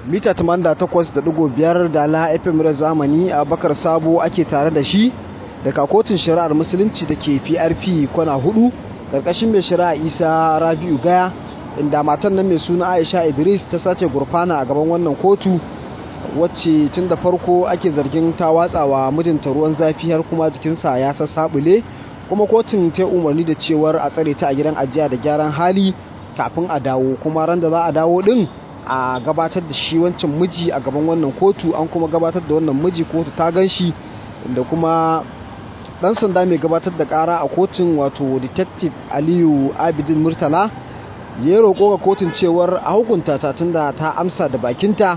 mita 88.5 da la FM zamani. Abubakar Sabo ake tare da shi daga kotun shari'ar musulunci da ke PRP kwana 4 karkashin mai shari'a Isa Rabi'u Gaya, inda matan nan mai suna Aisha Idris ta sace gurfana a gaban wannan kotu, wacce tun da farko ake zargin ta watsawa mijinta ruwan zafi har kuma jikinsa ya sassabule, kuma kotun ta umarni da cewar a tsare ta a gidan ajiya da gyaran hali kafin a dawo. Kuma ran da za a dawo din a gabatar da shi wancan miji a gaban wannan kotu. An kuma gabatar da wannan miji, kotu ta gan shi, da kuma dan sanda mai gabatar da kara a kotun, wato detective Aliyu Abidin Murtala, ya roƙo ga kotun cewar a hukunta ta tunda ta amsa da bakinta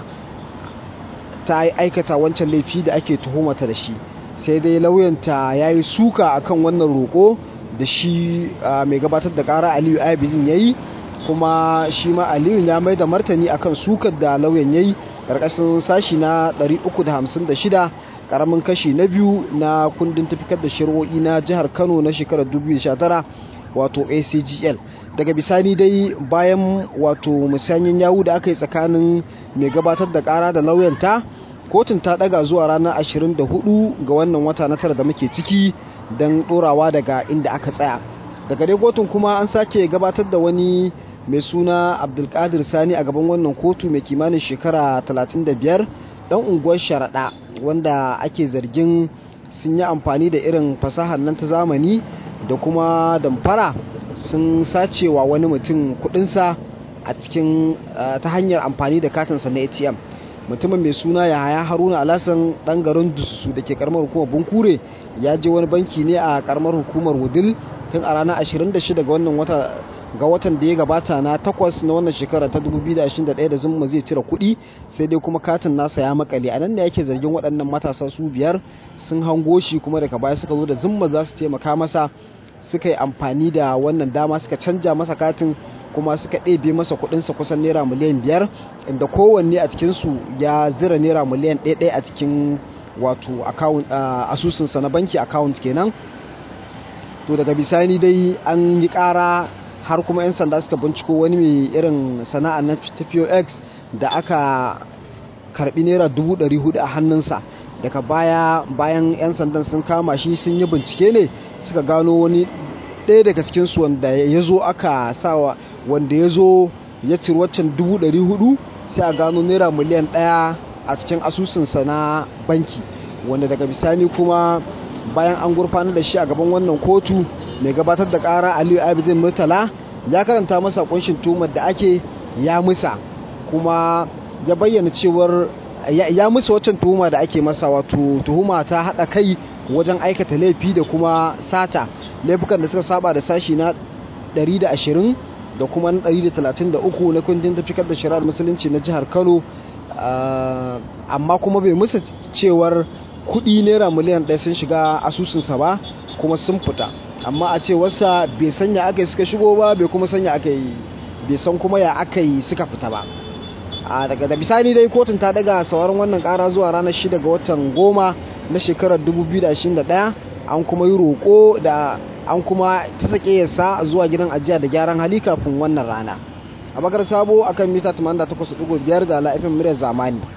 ta aikata wancan laifi da ake tuhumata da shi. Sai dai lauyanta ya yi suka akan wannan roƙo da shi mai gabatar da kara Aliyu Abidin ya yi, kuma shi ma Aliyu ya mai da martani akan sukar da lauyan ya yi ƙarƙashin sashi na 356 ƙaramin kashi na 2 na kundin tafikar da shari'o'i na jihar Kano na shekarar 2019, wato ACGL. Daga bisani dai bayan wato musanyen yawu da aka yi tsakanin mai gabatar da ƙara da lauyanta, kotun ta ɗaga zuwa ranar 24 ga wannan wata na tara da muke ciki don ɗorawa daga inda aka tsaya. Daga dai kotun kuma an sake gabatar da wani mai suna Abdulkadir Sani a gaban wannan kotu mai kimanin shekara 35, dan unguwar Sharaɗa, wanda ake zargin sun yi amfani da irin fasahar nan ta zamani da kuma damfara, sun sacewa wani mutum kudinsa a cikin ta hanyar amfani da katinsa na ATM. Mutumin mai suna Yahaya Haruna Alhassan dan garin Dusu da ke karamar hukumar Bunkure ya je wani banki ne a karamar hukumar Wudil tun a ranar 26 ga watan da ya gabata na 8 na wannan shekara ta 2021 da zumma zai cire kuɗi, sai dai kuma katin nasa ya makale. A nan ne yake zargin waɗannan matasa su biyar sun hango shi, kuma daga baya suka zo da zumma za su taimaka masa, suka yi amfani da wannan dama suka canja masa katin, kuma suka ɗebe masa kuɗinsa kusan naira miliyan 5, inda kowanne a cikinsu ya zira naira miliyan 1 a cikin wato asusunsa na banki account kenan. To daga bisani dai an yi ƙara har kuma 'yan sanda suka binciko wani mai irin sana'a na POX da aka karbi naira 400,000 a hannunsa. Daga bayan 'yan sandan sun kama shi sun yi bincike ne suka gano wani ɗaya daga cikinsu wanda ya zo aka sawa, wanda ya zo ya ciri waccan 400,000, sai a gano naira miliyan 1 a cikin asusunsa na banki, wanda daga bisani kuma bayan an gurfanar da shi a gaban wannan kotu, mai gabatar da ƙara Aliyu Abidin Murtala ya karanta masa kunshin tuhumar da ake ya musa, kuma ya bayyana cewar ya musa waccan tuhuma da ake masa, wato tuhuma ta haɗa kai wajen aikata laifi da kuma sata, laifukan da suka saba da sashi na 120 da kuma na 133 na kundin tafikar da shari'ar musulunci na jihar Kano. Amma kuma bai musa cewar kuɗi naira miliyan 1 sun shiga asusunsa ba kuma sun fita, amma a cewarsa bai sanya aka yi suka shigo ba, bai kuma sanya aka yi, bai san kuma ya aka yi suka fita ba. Daga bisani dai kotun ta daga sauran wannan kara zuwa ranar 6 ga watan 10 na shekarar 2021. An kuma yi roƙo da an kuma ta sake yasa zuwa gidan ajiya da gyaran hali kafin wannan rana. Abubakar Sabo akan mita 88.5 da la FM zamani.